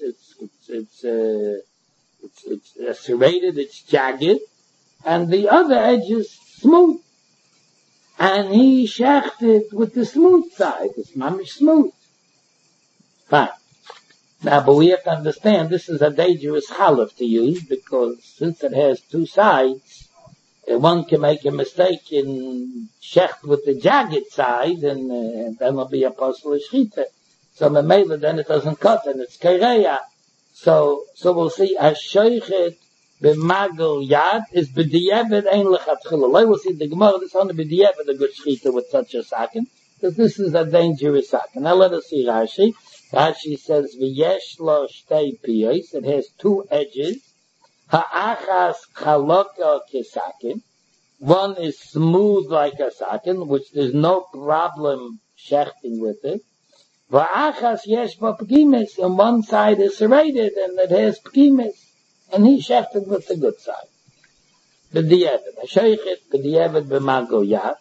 it's serrated, it's jagged, and the other edge is smooth. And he shechted with the smooth side. It's mamish smooth. Fine. Now, but we have to understand this is a dangerous chalaf to use, because since it has two sides, one can make a mistake in shecht with the jagged side, and then it'll be a possible shchita. So memela, then it doesn't cut, and it's kereya. So we'll see a sheichet b'magel yad is b'diavad ein lechatchila. We'll see the Gemara, this only b'diavad a good shchita with such a sakin, because this is a dangerous sakin. Now let us see Rashi. Rashi says, V'yesh lo shtei piyos, it has two edges. Ha'achas chaloka kesakin. One is smooth like a sakin, which there's no problem shechting with it. V'achas yesh bo p'gimis, and one side is serrated, and it has p'gimis. And he shechted with the good side. B'diavad. Ha'sheichet b'diavad b'magol yad.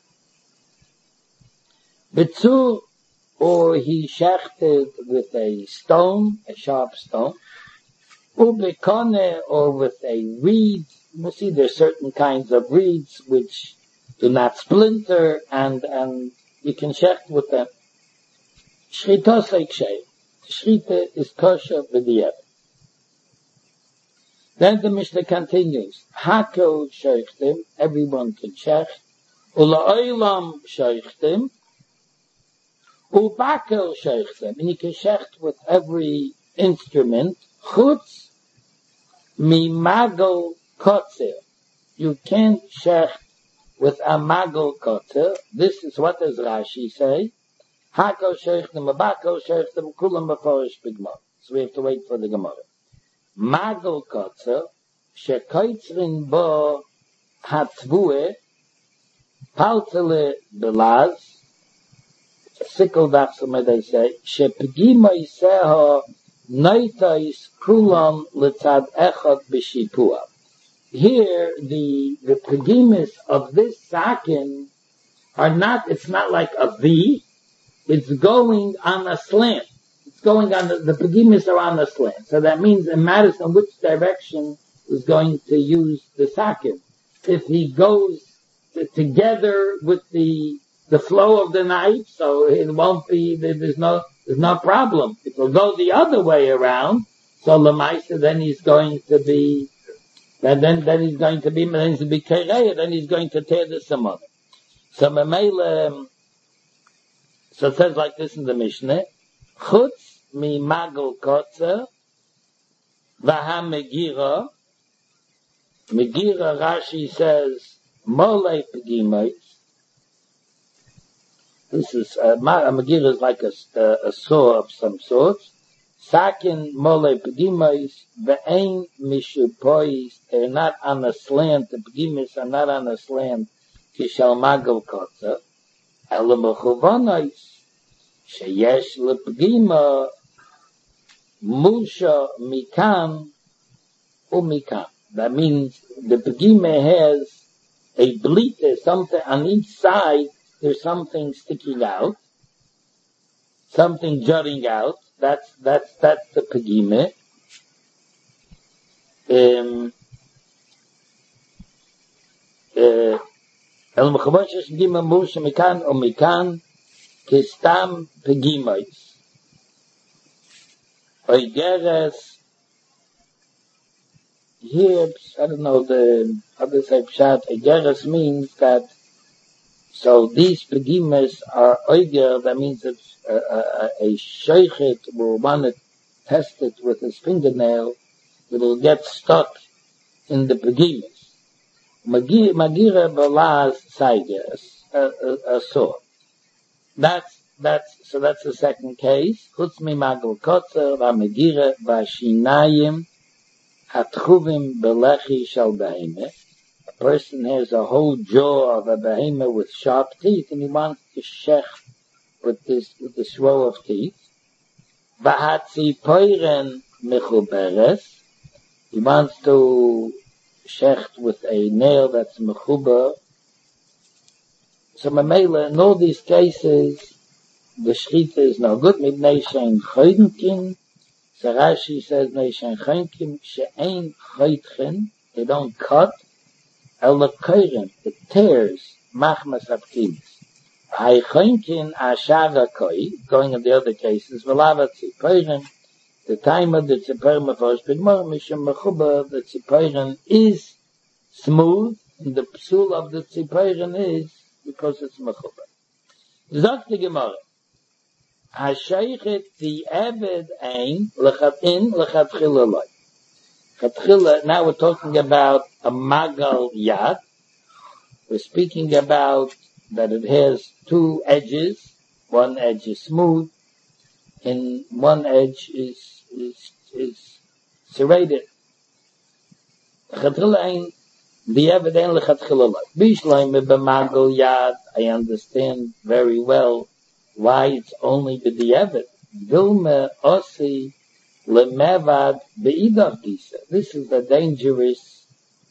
B'tzur, or he shechted with a stone, a sharp stone, ubekone, or with a reed. You see, there's certain kinds of reeds which do not splinter, and you can shecht with them. Shchitos eikshay. Shchita is kosher b'diavad. Then the Mishnah continues. Hakel shechtim, everyone can shecht. Ula'olam shechtim. Ubakel shechtem, and you can shecht with every instrument, chutz mi magel kotzer. You can't shecht with a magel kotzer. This is what does Rashi say? Hako shechtem, abako shechtem, kulam beforish bigmar. So we have to wait for the Gemara. Magel kotzer, shekoitzrin bo hatvue, paltele belaz, sickle dachsel, they say, shepgima iseho noitais kulam letzad echot b'shipua. Here, the pegimis of this sakin are not, it's not like a V, it's going on a slant. It's going on, the pegimis are on a slant. So that means it matters in which direction is going to use the sakin. If he goes together with the flow of the knife, so it won't be, there's no problem. If it will go the other way around, so Lamaisa, then he's going to be Kereya, then he's going to tear the Samana. So Mamela, so it says like this in the Mishnah, Chutz mi magel kotzer, vaha megira, Rashi says, Mole pegimais. This is, a megira is like a saw of some sort. Sakin mole pegimais, ve'ein mishupois, they're not on a slant, the pegimis are not on a slant, kishal magel kotzer, ele mechuvonais, sheyesh lepegima, musha mikan, umikan. That means the pegima has a bleat, there's something on each side, there's something sticking out, something jutting out. That's the pegima. El mechavoshes pegima musha mikan o mikan kistam pegimais. Oigeres. Here, I don't know how to say pshat. Oigeres means that. So these pegimas are oiger. That means that a sheichet will want to test it with his fingernail. It'll get stuck in the pegimas. Magira balaz saiger, a saw. That's the second case. Chutz mi magel kotzer v'magira v'shinayim hatchuvim belechi shal behemah. A person has a whole jaw of a behemoth with sharp teeth, and he wants to shech with this row of teeth. V'hatzi poiren mechuberes. He wants to shecht with a nail that's mechuber. So Mamela, in all these cases, the shechita is no good. Mibnei shein choydkin. So Rashi says, Mibnei shein choydkin, she'ein choydchen. They don't cut. El lekoiren, it tears. Machmas apkimis. Hay choydkin ashara koi, going in the other cases, v'lava tzipoiren. The time of the tzipoiren meforish b'gmor, mishum mechuber, the tzipoiren is smooth, and the psul of the tzipoiren is because it's mechuber. Zok the Gemara. Hasheichet the Eved ein lechatchila loy. Chatchila, now we're talking about a magal yad. We're speaking about that it has two edges. One edge is smooth, and one edge is serrated. Chatchila ein the Eved ein lechatchila loy. Bishleim b'magal yad. I understand very well why it's only the Eved. Vilma osi lemevad be'idav gisa. This is a dangerous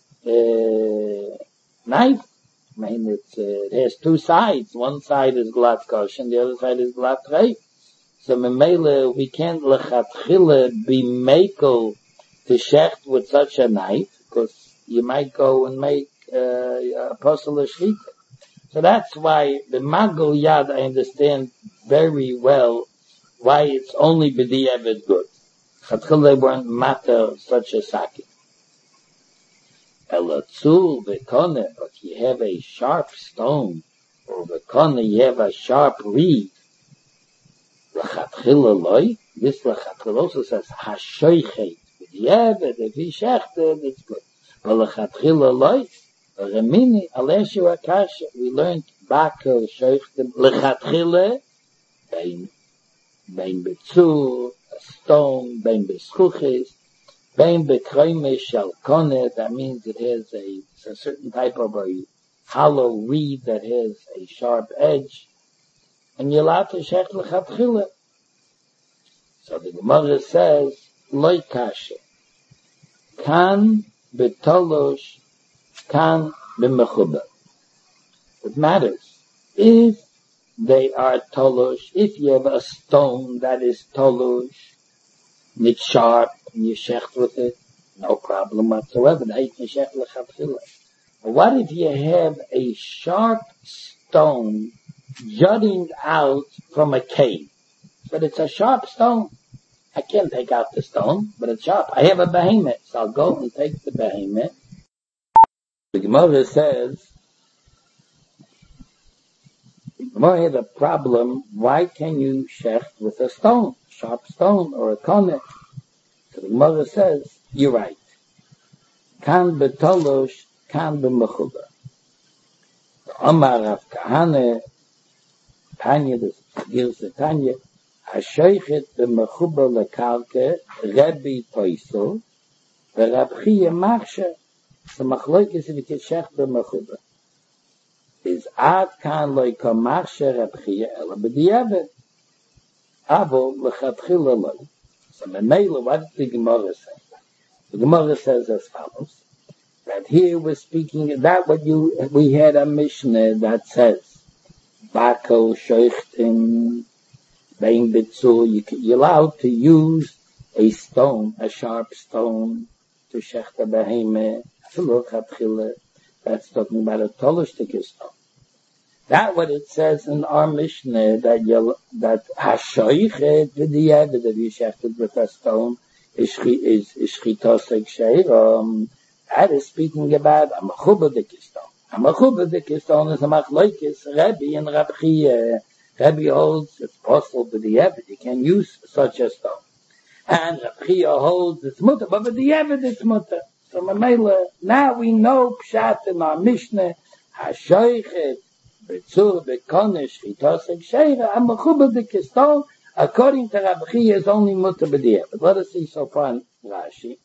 knife. I mean, it has two sides. One side is glat kosh and the other side is glat treif. So memele, we can't lechatchila be makel to shecht with such a knife, because you might go and make a apostle of shchita. So that's why the Magol Yad, I understand very well why it's only b'di'evet good. Chatchil they weren't matter such a sakin. Elatzul v'kone, but you have a sharp stone, or v'kone you have a sharp reed. L'chatchil loy, This lechatchila also says hashoichet. Yeah, but if he shechted, it's good. But lechatchila loy, remini aleshu akasha. We learned bakel shoichtem lechatchila bein betzur, a stone, bein beschuches, bein bekroime shel kone. That means it has a certain type of a hollow reed that has a sharp edge, and you're allowed to shech lechatchila. So the Gemara says, loy kasha, kan betolosh, kan b'mechuba. It matters. If they are tolosh, if you have a stone that is tolosh, and it's sharp, and you shecht with it, no problem whatsoever. They can shech lechatchila. But what if you have a sharp stone jutting out from a cave? But it's a sharp stone. I can't take out the stone, but it's sharp. I have a behemoth, so I'll go and take the behemoth. The Gemara says, the Gemara had a problem. Why can you shecht with a stone, sharp stone, or a koneh? So the Gemara says, you're right. Kan betolosh, kan b'mechuba. Omar Rav Kahane, Tanya, this gives the Tanya, Hashoichet b'mechuba lekarke, Rebbe Toiso, v'Rav Chiya Machshe. So machloikis if you can shech b'mechuba. Is ad kan loika Machshe Rav Chiya ela b'diavad. Avo lechatchila lo. So Memela, what did the Gemara say? The Gemara says as follows, that here we're speaking, that we had a Mishnah that says, Bakel shoichtin, bein bitzur, you're allowed to use a stone, a sharp stone, to shech the behemoth, that's talking about a toloshtik stone. That what it says in our Mishnah, that hashoichet v'diavad, that you shechted with a stone, is shchitosek sheir, that is speaking about a mechubadik stone. A mechubadik stone is a machloikis, Rebbe and Rav Chiya. Rebbe holds it's possible b'diavad, you can use such a stone. And Rav Chiya holds it's mutter, but b'diavad it's mutter. So Mamela, now we know pshat in our Mishnah, hashoichet, betzur, bekonesh, shchitosek sheir, a mechubadik stone, according to Rav Chiya, is only mutter b'diavad. Let us see so far in Rashi.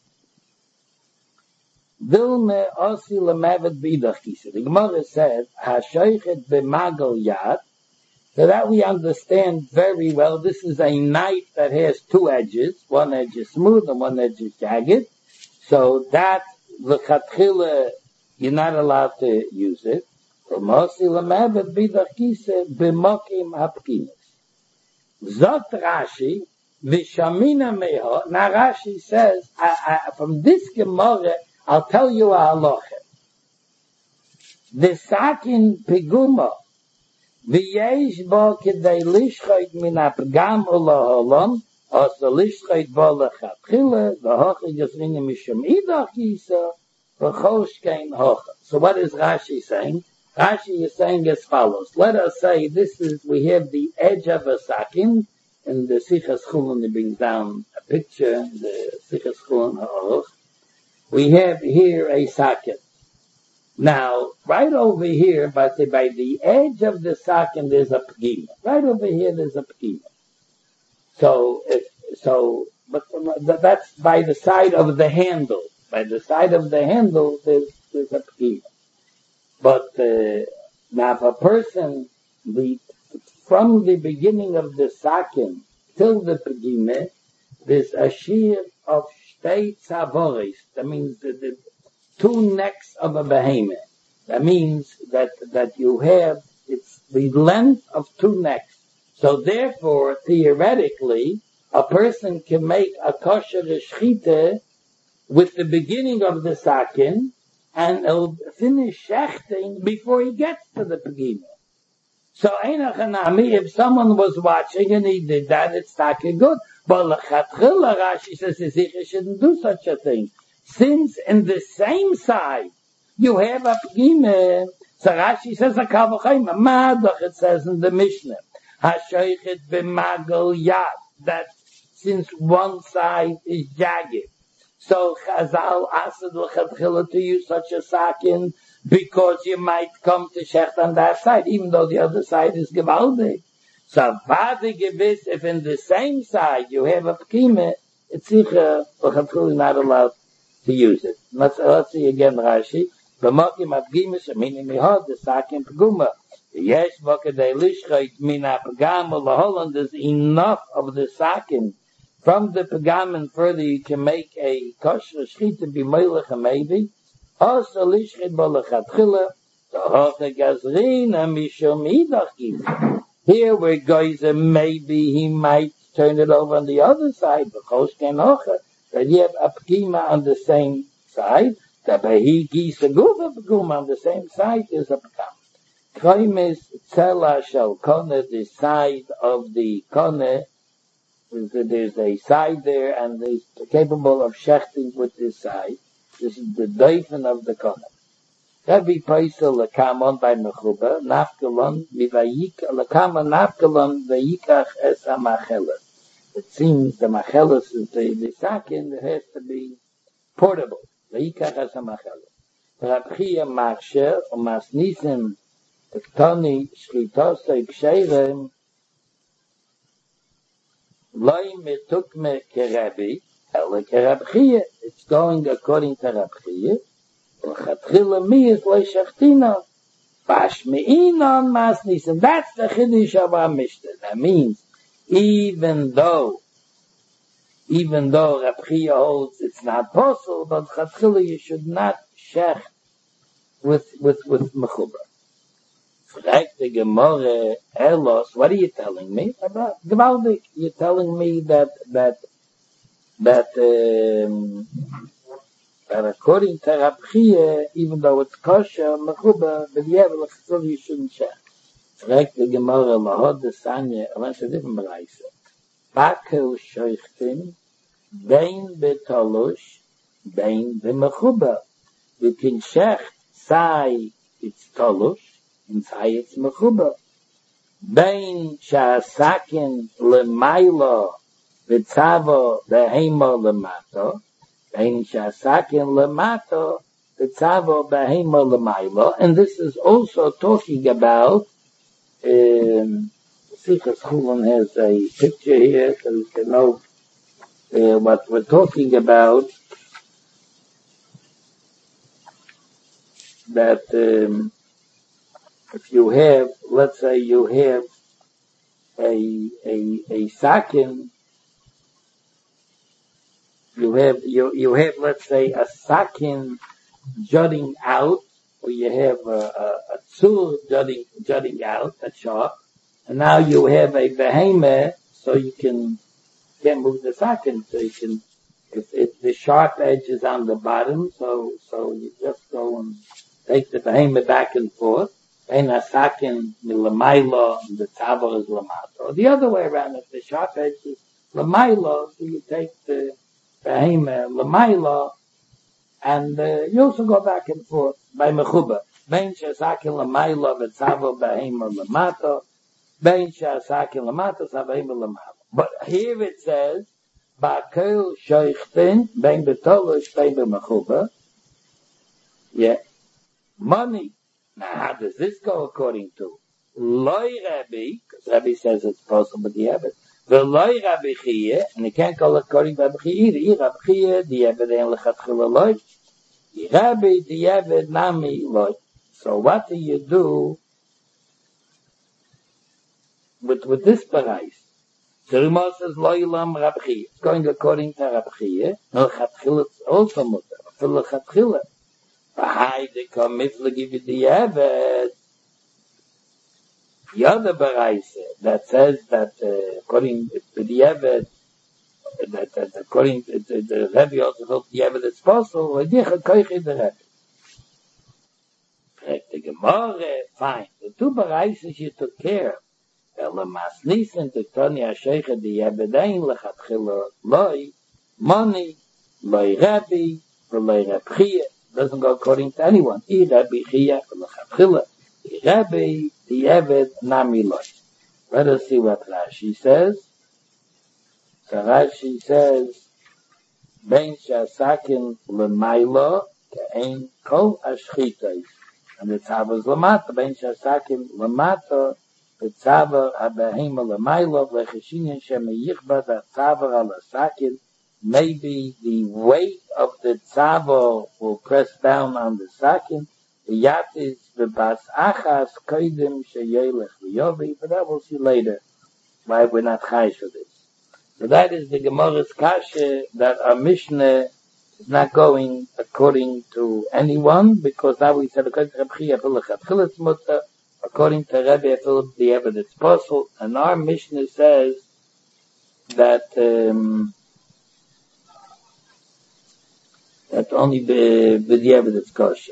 Vilme osi lemavet b'idach kisa. The Gemara said, hashoichet b'magal yad. So that we understand very well. This is a knife that has two edges. One edge is smooth and one edge is jagged. So that, l'chatchila, you're not allowed to use it. Vilme osi lemavet b'idach kisa b'mokim hapkimis. Zot Rashi, v'shamina meho. Now Rashi says, from this Gemara, I'll tell you a halacha. The sakin piguma, v'yesh bo k'dei lishchait min ha'pgam u'laholom, also lishchait bo lechatchila, v'hocha yosrina mishum idach yisa, v'chosh kein hocha. So what is Rashi saying? Rashi is saying as follows. Let us say we have the edge of a sakin, and the Sichas Chulun brings down a picture, the Sichas Chulun Ha'aruch. We have here a sakin. Now, right over here, by the edge of the sakin, there's a pgima. Right over here, there's a pgima. But that's by the side of the handle. By the side of the handle, there's a pgima. But now, if a person, from the beginning of the sakin till the pgima, there's a shear of shtei tzavoris. That means the two necks of a behemoth. That means that you have, it's the length of two necks. So therefore, theoretically, a person can make a kosher shchita with the beginning of the sakin, and he'll finish shechting before he gets to the pegima. So if someone was watching and he did that, it's not good. But l'chatchila, Rashi says, he shouldn't do such a thing. Since in the same side, you have a pegima, so Rashi says, a kavachayim, madach, it says in the Mishnah, hashoichet b'magal yad, that since one side is jagged. So Chazal asked l'chatchila to use such a sakin because you might come to shecht on that side, even though the other side is gewaldig. So vade gewiss, if in the same side you have a pekime, it's sicher l'chatchila not allowed to use it. Let's see again Rashi. B'mokim apgimis, meaning mihod, the sakin peguma. Yes, v'kadei lishchait min apgam l'holland, there's enough of the sakin from the pagam and further you can make a kosher shchita b'moilech maybe. Also lishchit b'lechatchila, the hoche gazrina mishum idach giza. Here where Geyser, maybe he might turn it over on the other side, because that you have a pagima on the same side, that he gives a guva paguma on the same side is a pagam. Kraimis tzela shel kone, the side of the kone, there's a side there and it's capable of shechting with this side. This is the doifen of the kone. Every paisa lekamon by mechuba, nafkalon, mivayik, lekamon nafkalon, vayikach es amacheles. It seems the macheles is the sakin that has to be portable. Vayikach es amacheles. Rabchia maksher, umasnisim, tektoni, shritosei, ksheirem, Loi metukme kerebi, ele kerebchie. It's going according to Rabchie. L'chatchila mi is loi shechtina. Bashmeinon masnis. And that's the chiddush of our Mishnah. That means, even though Rabchie holds it's not possible, but Chatchila you should not shech with mechuba. Fragt the Gemara, Elos, what are you telling me about Gewaldik? You're telling me that according to Rabchie, even though it's kosher, mechuba, but you shouldn't share. Fragt the Gemara, Lahod the Sanya, I went to a different place. Bakel shoichtin, bein betalosh, bein bemechuba. You can shech, sai, it's talosh, inside it's mechuba. Bein sha'asakin lemaylo v'tzavo behema lemato. Bein sha'asakin lemato v'tzavo behema lemaylo. And this is also talking about, Sichas Chulin has a picture here so you can know what we're talking about. That if you have, let's say you have a sakin, you have let's say a sakin jutting out, or you have a tzur jutting out, a sharp, and now you have a behemoth, so you can't move the sakin, so you can, if the sharp edge is on the bottom, so you just go and take the behemoth back and forth. And a sakin milamaylo, the tzavor is lamato. The other way around, if the sharp edge is lamaylo, so you take the behemoth lamaylo, and you also go back and forth by mechuba. Bein she'asakin lamaylo, the tzavor behemoth lamato. Bein she'asakin lamato, tzavor behemoth lamato. But here it says, Bakel shoichtin, bein betolosh, bein bemechuba. Yeah. Money. Now, how does this go according to Loi Rabbi? Because Rabbi says it's possible, but the Ebed. The Loi Rabbi Chiyeh, and you can't go according to Rabbi Chiyeh. Rabbi Chiyeh, the Ebed ain't lechatchila Loi. Rabbi, the Ebed, nami Loi. So what do you do with this parais? The Rimah says Loi Lam Rabbi Chiyeh. It's going according to Rabbi Chiyeh. Lechatchila also mutter. For lechatchila. The other baraisa that says that according to the Eved, that according to the Rebbe also told the Eved it's possible, the Gemara, fine. The two baraisas you took care of. Masnissen to Tony Asheicha the Evedain lechatchila loy money loy Rabbi loy Rabchia. Doesn't go according to anyone. Rabbi Chiyah l'chatchila, Rabbi the Eved nami loy. Let us see what Rashi says. So Rashi says, Ben Shasakin Lemaila, Ke'en Kol Ashchitais. And the Tzava is Lamata, Ben Shasakin Lamata, the Tzava Abahima Lemaila, Lecheshinyan Shemeyichba, the Tzava Alasakin. Maybe the weight of the Tzava will press down on the Sakin. The Yatis, the Bas Achas, Koidim, Sheyelech, Liyovi, but that we'll see later why we're not chayish for this. So that is the Gemara's kasha that our Mishnah is not going according to anyone, because now we said according to Reb Chia, it's mutter, according to Rebbe Philip, the evidence possible, and our Mishnah says that that only the evidence kasha.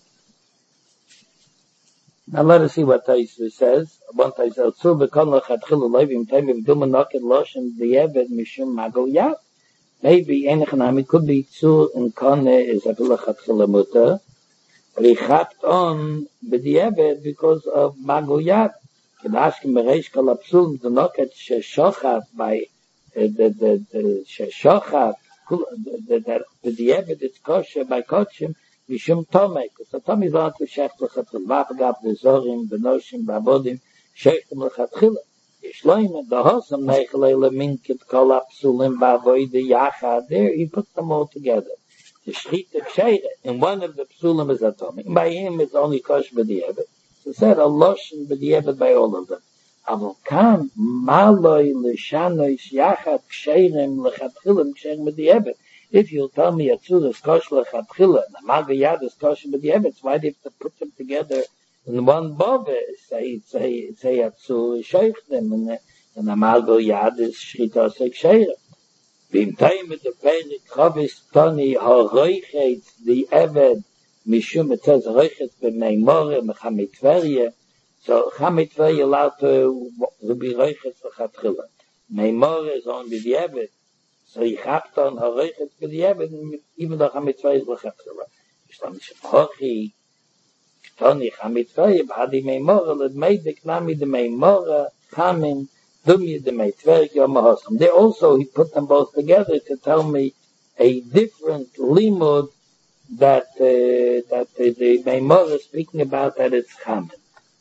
Now let us see what Taisva says. One Taisva, Tzur b'kon l'chadchilu loivim taim v'vduma noket loshen di'eved mishum magol yad. Maybe Enechanami could be Tzur and Kone is a l'chadchilu mutter, but he chapped on b'di'eved because of magol yad. Kedashkim b'reish kol ha'psul the noket sheshochat by the sheshochat that b'di'eved it's kosher by kotshim Mishum Tomek, so Tommy is on to Shech L'Chatchil, Vapagab, the Zorim, the Noshim, the Abodim, Shechtim L'Chatchil, Yishloim, the Hosam, Nechalele, Minkit, Kol Apsulim, Bavoy, the Yacha, there, he put them all together. The Shechit of Sheire, and one of the Psulim is Atomic. By him, it's only Kosh B'di'evet. So said, a Loshin B'di'evet by all of them. Avol Kam, Maloi, L'Shanoi, Yachat, Ksherim, L'Chatchilim, Ksherim B'di'evet. If you tell me a tzur is kosher lechatchila, and a magol yad is kosher b'di'evet, why do you have to put them together in one bove? Say a tzur is sheich them, and a magol yad is shchita sheikh. V'im taim with the perik chavis toni ha'roichet the eved mishum, it says roichet b'meimore mechamitverye, so chamitverye allowed to be roichet lechatchila. Meimore is only the eved. So he chapped on Harechet B'di'eved, even though Chamitzvah is L'chatchila. Yishlam Shemhochi, Ktoni Chamitzvah, B'hadi Meimora, L'dmeidek Nami de Meimora, Chamin, Dumye de Meitverik Yom HaHosam. They also, he put them both together to tell me a different limud that the Meimora is speaking about, that it's Chamin.